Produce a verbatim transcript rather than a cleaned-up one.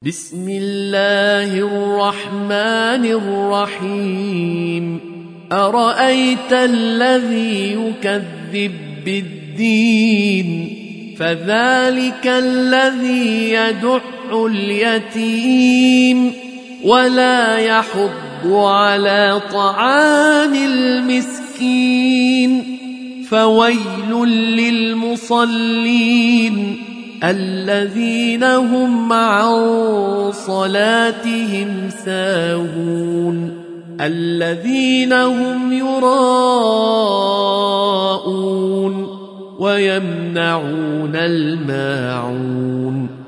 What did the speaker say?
بسم الله الرحمن الرحيم أرأيت الذي يكذب بالدين فذلك الذي يدع اليتيم ولا يحض على طعام المسكين فويل للمصلين الذين هم عن صلاتهم ساهون الذين هم يراءون ويمنعون الماعون